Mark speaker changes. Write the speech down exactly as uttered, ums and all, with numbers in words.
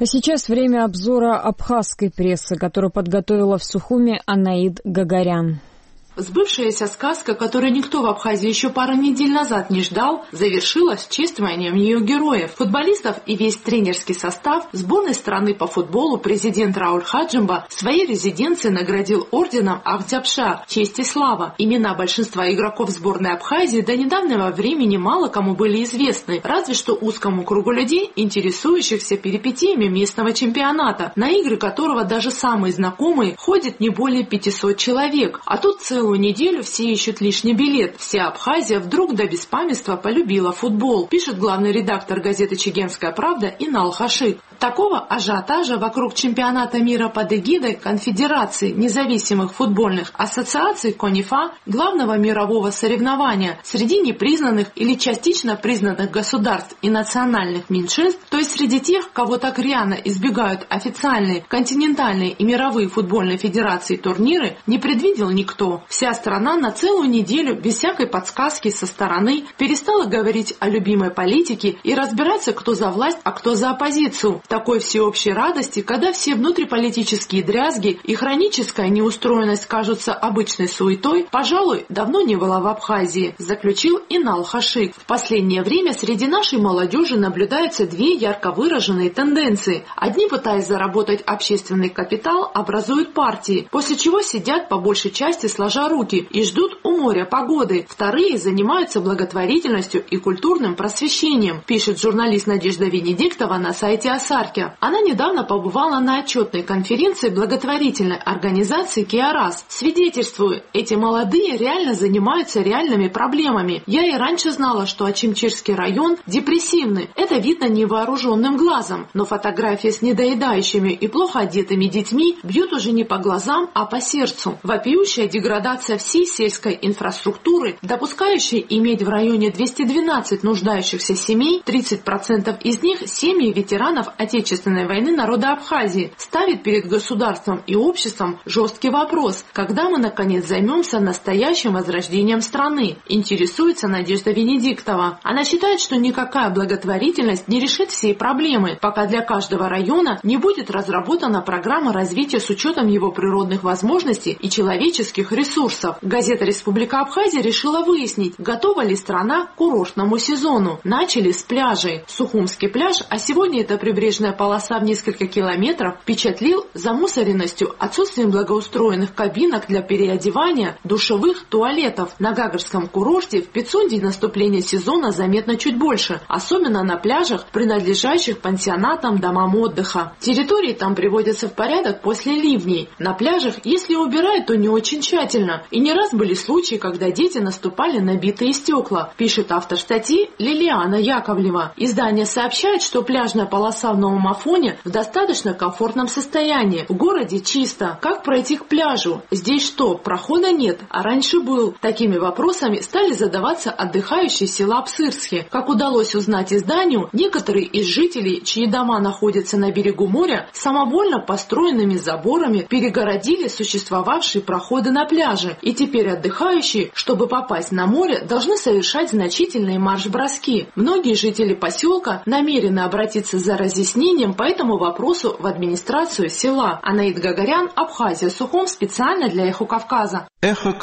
Speaker 1: А сейчас время обзора абхазской прессы, которую подготовила в Сухуме Анаид Гагарян.
Speaker 2: Сбывшаяся сказка, которую никто в Абхазии еще пару недель назад не ждал, завершилась чествованием ее героев, футболистов и весь тренерский состав сборной страны по футболу. Президент Рауль Хаджимба в своей резиденции наградил орденом Ахдябша «Честь и слава». Имена большинства игроков сборной Абхазии до недавнего времени мало кому были известны, разве что узкому кругу людей, интересующихся перипетиями местного чемпионата, на игры которого даже самые знакомые ходят не более пятисот человек. А тут целый Целую неделю все ищут лишний билет. Вся Абхазия вдруг до беспамятства полюбила футбол, пишет главный редактор газеты «Чегемская правда» Инал Хашик. Такого ажиотажа вокруг чемпионата мира под эгидой Конфедерации независимых футбольных ассоциаций КОНИФА, главного мирового соревнования среди непризнанных или частично признанных государств и национальных меньшинств, то есть среди тех, кого так рьяно избегают официальные, континентальные и мировые футбольные федерации турниры, не предвидел никто. Вся страна на целую неделю без всякой подсказки со стороны перестала говорить о любимой политике и разбираться, кто за власть, а кто за оппозицию. Такой всеобщей радости, когда все внутриполитические дрязги и хроническая неустроенность кажутся обычной суетой, пожалуй, давно не было в Абхазии, заключил Инал Хашик. В последнее время среди нашей молодежи наблюдаются две ярко выраженные тенденции. Одни, пытаясь заработать общественный капитал, образуют партии, после чего сидят по большей части сложа руки и ждут у моря погоды. Вторые занимаются благотворительностью и культурным просвещением, пишет журналист Надежда Венедиктова на сайте Асарки. Она недавно побывала на отчетной конференции благотворительной организации «Киарас». Свидетельствую, эти молодые реально занимаются реальными проблемами. Я и раньше знала, что Ачимчирский район депрессивный. Это видно невооруженным глазом. Но фотографии с недоедающими и плохо одетыми детьми бьют уже не по глазам, а по сердцу. Вопиющая деградация всей сельской инфраструктуры, допускающей иметь в районе двести двенадцать нуждающихся семей, тридцать процентов из них семьи ветеранов Отечественной войны народа Абхазии, ставит перед государством и обществом жесткий вопрос, когда мы наконец займемся настоящим возрождением страны, интересуется Надежда Венедиктова. Она считает, что никакая благотворительность не решит всей проблемы, пока для каждого района не будет разработана программа развития с учетом его природных возможностей и человеческих ресурсов. Газета «Республика Абхазия» решила выяснить, готова ли страна к курортному сезону. Начали с пляжей. Сухумский пляж, а сегодня это прибрежная полоса в несколько километров, впечатлил замусоренностью, отсутствием благоустроенных кабинок для переодевания, душевых, туалетов. На Гагарском курорте в Пицунде наступление сезона заметно чуть больше, особенно на пляжах, принадлежащих пансионатам, домам отдыха. Территории там приводятся в порядок после ливней. На пляжах, если убирают, то не очень тщательно. И не раз были случаи, когда дети наступали на битые стекла, пишет автор статьи Лилиана Яковлева. Издание сообщает, что пляжная полоса в Новом Афоне в достаточно комфортном состоянии. В городе чисто. Как пройти к пляжу? Здесь что, прохода нет? А раньше был. Такими вопросами стали задаваться отдыхающие села Псырсхи. Как удалось узнать изданию, некоторые из жителей, чьи дома находятся на берегу моря, самовольно построенными заборами перегородили существовавшие проходы на пляже. И теперь отдыхающие, чтобы попасть на море, должны совершать значительные марш-броски. Многие жители поселка намерены обратиться за разъяснением по этому вопросу в администрацию села. Анаид Гагарян, Абхазия, Сухум, специально для Эхо Кавказа.
Speaker 3: Эхо